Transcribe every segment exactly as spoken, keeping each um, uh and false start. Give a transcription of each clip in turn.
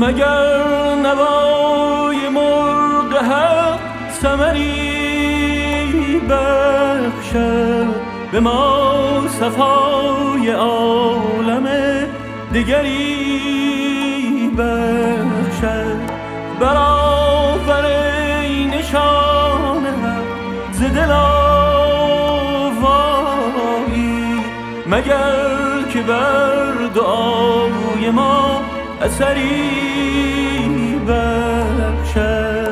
مگر نوای مرغ حق ثمری بخشد به ما صفای عالم دگری بخشد. برآفرین نشان حق ز دل آوایی مگر که بر دعای ما اثری بخشد.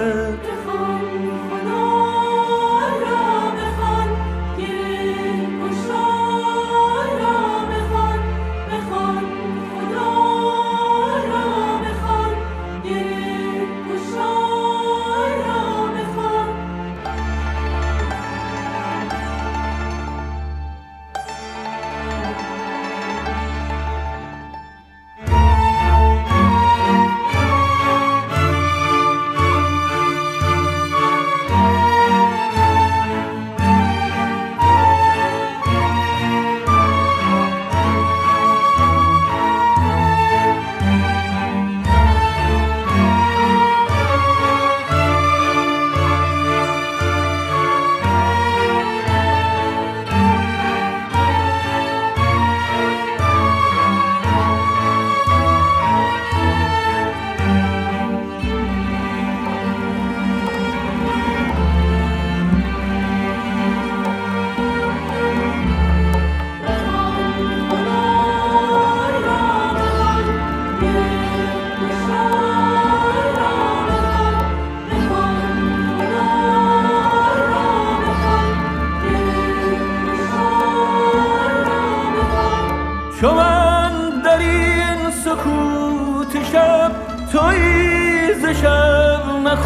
چو من در این سکوت شب تویی ز شب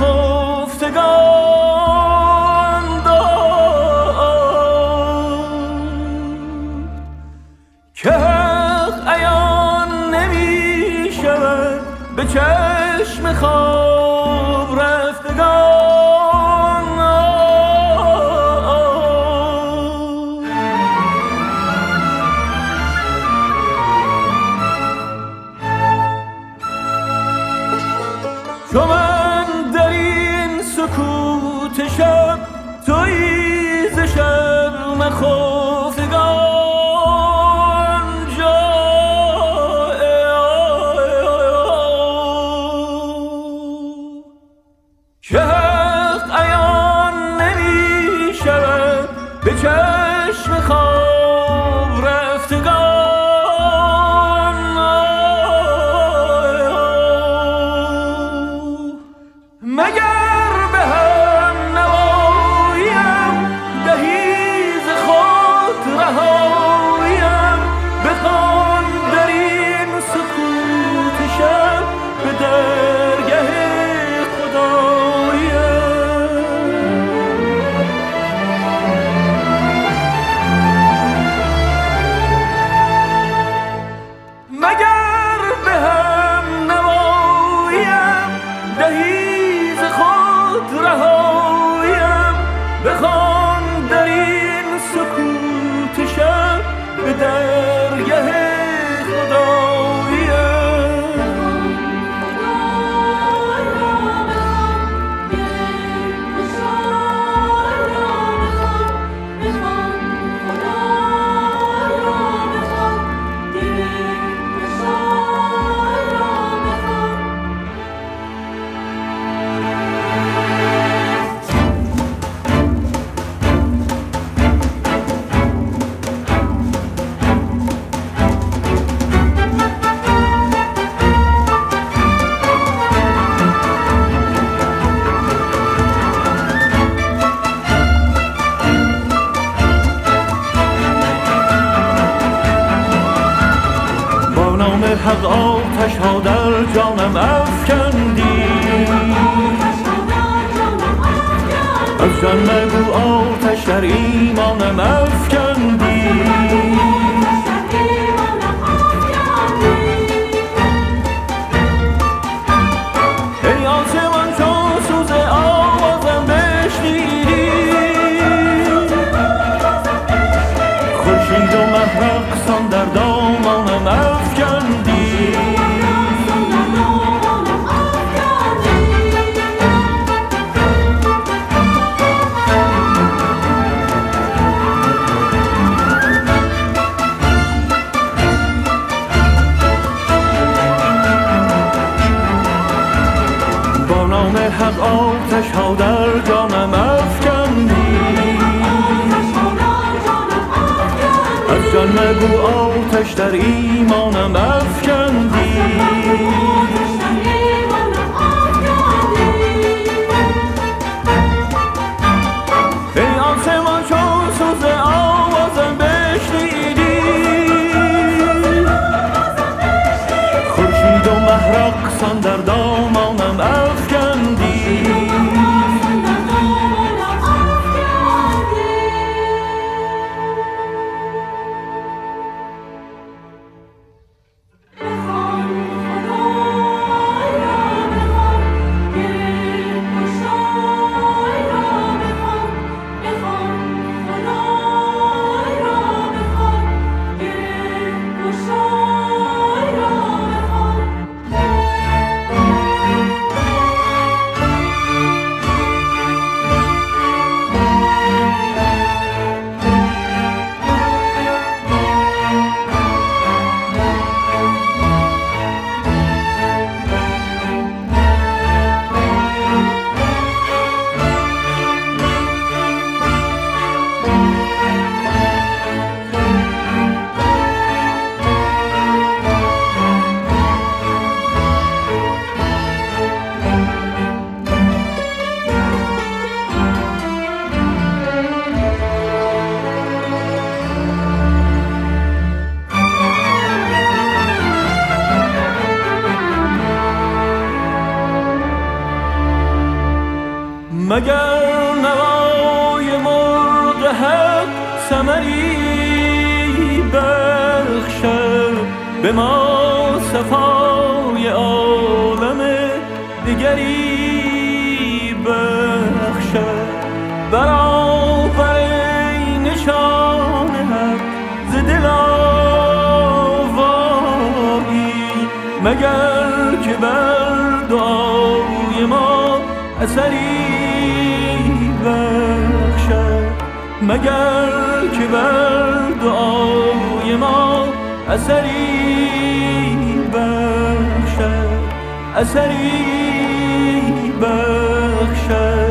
نخفتگان داد که حق عیان نمی شود به چشم خواب رفتگان. چو من در این سکوت شب تویی ز شب نخفتگان جای که حق عیان نمی شود به چشم خواب رفتگان. مگر به هم نواییم دهی ز خود رهاییم بخوان در این سکوت شب به درگه خداییم. مگر به هم نواییم دهی رهاییم بخوان در این سکوت شب به درگه خداییم. حق آتش ها در جانم افکندی از جان مگو آتش در ایمانم افکندی. ای آسمان چون سوز آوازم بشنیدی خورشید و مه رقصان در دامانم افکندی. حق آتش ها در جانم افکندی، از جان مگو آتش در ایمانم افکندی. ای آسمان چون سوز آوازم بشنیدی، خورشید و مه رقصان در دامانم افکندی. مگر نوای مرغ حق ثمری بخشد به ما صفای عالم دیگری بخشد، برآفرین نشان حق ز دل آوایی، مگر که بر دعای ما اثری بخشد، مگر که بر دعای ما اثری بخشد، اثری بخشد.